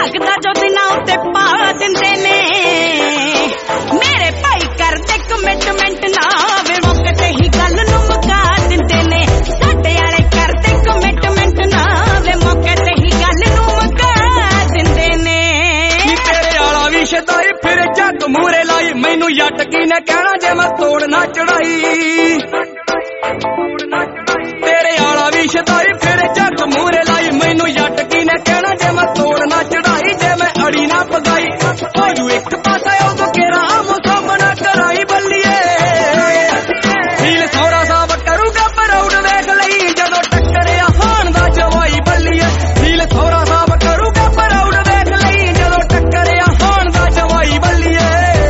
ਲੱਗਦਾ ਜੋ ਦਿਨਾਂ ਉੱਤੇ ਪਾ ਦਿੰਦੇ ਨੇ ਮੇਰੇ ਭਾਈ ਕਰਦੇ ਕਮਿਟਮੈਂਟ ਨਾ ਵੇ ਮੌਕੇ ਤੇ ਹੀ ਗੱਲ ਨੂੰ ਮੁਕਾ ਦਿੰਦੇ ਨੇ ਸਾਡੇ ਵਾਲੇ ਕਰਦੇ ਕਮਿਟਮੈਂਟ ਨਾ ਵੇ ਮੌਕੇ ਤੇ ਹੀ ਗੱਲ ਨੂੰ ਮੁਕਾ ਦਿੰਦੇ ਨੇ ਨੀ ਤੇਰੇ ਵਾਲਾ ਵੀ ਸ਼ਦਾਈ ਫਿਰ ਜੱਗ ਮੂਰੇ ਲਾਈ ਮੈਨੂੰ ਜੱਟ ਕੀ ਨੇ ਕਹਿਣਾ ਜੇ ਮੈਂ ਤੋੜ ਨਾ ਚੜਾਈ ਤੇਰੇ ਵਾਲਾ ਵੀ ਸ਼ਦਾਈ ਫਿਰ ਜੱਗ ਮੂਰੇ ਲਾਈ ਮੈਨੂੰ ਜੱਟ ਕੀ ਨੇ ਕਹਿਣਾ ਜੇ ਮੈਂ ਤੋੜ ਨਾ ਚੜਾਈ ਜੇ ਮੈਂ ਅੜੀ ਨਾ ਪਗਾਈ ਹੋ ਜੂ ਇੱਕ ਪਾਸਾ ਉਦੋਂ ਕੇਰਾ ਆਮੋ ਸਾਹਮਣਾ ਕਰਾਈ ਬੱਲੀਏ ਫੀਲ ਸੌਰਾ ਸਾਹਿਬ ਕਰੂਗਾ ਪਰੌੜ ਵੇਖ ਲਈ ਜਦੋਂ ਟੱਕਰਿਆ ਹਾਣ ਦਾ ਜਵਾਈ ਬੱਲੀਏ ਫੀਲ ਸੌਰਾ ਸਾਹਿਬ ਕਰੂਗਾ ਪਰੌੜ ਵੇਖ ਲਈ ਜਦੋਂ ਟੱਕਰਿਆ ਹਾਣ ਦਾ ਜਵਾਈ ਬੱਲੀਏ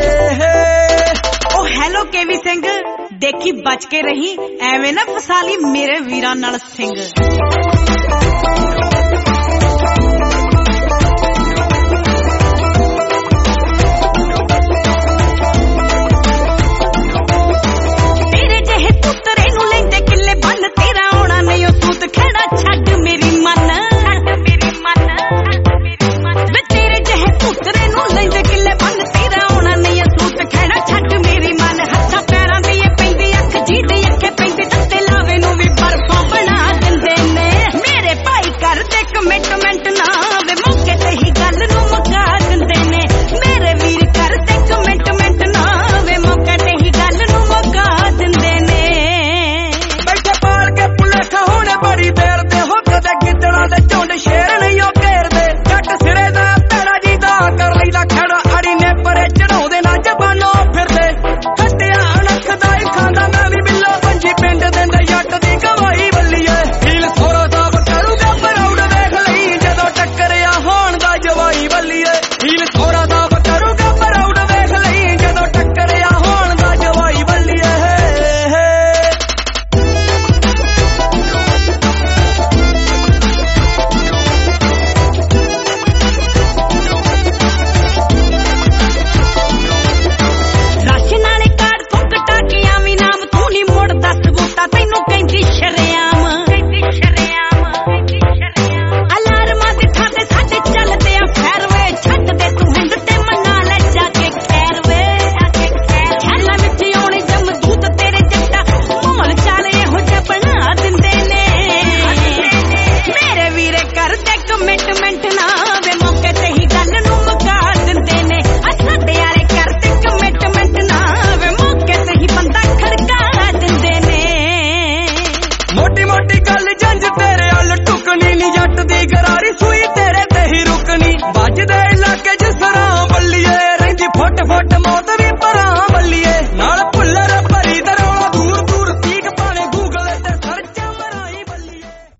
ਉਹ ਹੈਲੋ ਕੇਵੀ ਸਿੰਘ ਦੇਖੀ ਬਚ ਕੇ ਰਹੀ ਐਵੇਂ ਨਾ ਫਸਾਲੀ ਮੇਰੇ ਵੀਰਾਂ ਨਾਲ ਸਿੰਘ ਕਮਿਟਮੈਂਟ ਨਾ ਵੇ ਮੌਕੇ ਤੇ ਹੀ ਗੱਲ ਨੂੰ ਮੁਕਾ ਦਿੰਦੇ ਨੇ ਮੇਰੇ ਵੀਰ ਕਰਦੇ ਕਮਿਟਮੈਂਟ ਨਾ ਵੇ ਮੌਕੇ ਤੇ ਹੀ ਗੱਲ ਨੂੰ ਮੁਕਾ ਦਿੰਦੇ ਨੇ ਬੈਠੇ ਪਾਲ ਕੇ ਪੁਲੇਖਾ ਹੋਣੇ ਬੜੀ ਦੇਰ ਦੇ ਹੋ ਕਦੇ ਗਿੱਦੜਾਂ ਦੇ ਝੁੰਡ ਸ਼ੇਰ ਨਹੀਂ ਉਹ ਘੇਰਦੇ ਜੱਟ ਸਿਰੇ ਦਾ ਪੈੜਾ ਜੀ ਦਾ ਕਰ ਲਈਦਾ ਖੜਾ ਅੜੀ ਨੇ ਪਰੇ ਚੜਾਉਂਦੇ ਨਾ ਜ਼ਬਾਨੋਂ ਫਿਰਦੇ ਖੱਟਿਆ ਅਣਖ ਦਾ ਹੀ ਖਾਂਦਾ ਮੈਂ ਵੀ ਬਿੱਲੋ ਪੰਜੀ ਪਿੰਡ ਦਿੰਦੇ ਜੱਟ ਦੀ ਗਵਾਹੀ ਬੱਲੀਏ ਹੀਲ ਸੋਰਾ ਸਾਹਿਬ ਕਰੂਗਾ ਪਰੌੜ ਵੇਖ ਲਈ ਜਦੋਂ ਟੱਕਰਿਆ ਹਾਣ ਦਾ ਜਵਾਈ ਬੱਲੀਏ ਹੀਲ ਸੋਰਾ ਸਾਹਿਬ ਕਰੂਗਾ ਪਰੌੜ ਵੇਖ ਲਈ ਜਦੋਂ ਟੱਕਰਿਆ ਹਾਣ ਦਾ ਜਵਾਈ ਬੱਲੀਏ ਰਾਸ਼ਨ ਵਾਲੇ ਕਾਰਡ ਤੋਂ ਕਟਾ ਕੇ ਆਵੀਂ ਨਾਮ ਤੂੰ ਨੀ ਮੁੜ ਦੱਸ ਵੋਟਾਂ ਤੈਨੂੰ ਕਹਿੰਦੀ ਸ਼ਰੇਆਮ ਅਲਾਰਮਾਂ ਦੇ ਥਾਂ ਤੇ ਸਾਡੇ ਚੱਲਦੇ ਆ ਫੈਰਵੇ ਛੱਡ ਦੇ ਤੂੰ ਹਿੰਦ ਤੇ ਮਨਾ ਲੈ ਜਾ ਕੇ ਖੈਰਵੇ ਖਿਆਲਾਂ ਵਿੱਚ ਆਉਣੇ ਜਮਦੂਤ ਤੇਰੇ ਜੱਟਾ ਮਾਹੌਲ ਚਾਲ ਇਹੋ ਜਿਹਾ ਬਣਾ ਦਿੰਦੇ ਨੇ ਮੇਰੇ ਵੀਰੇ ਕਰਦੇ ਕਮਿਟਮੈਂਟ ਨਾ